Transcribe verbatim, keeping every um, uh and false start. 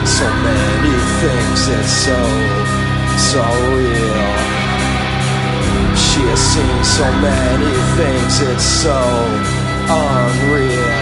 so many things, it's so, so real. She has seen so many things, it's so unreal.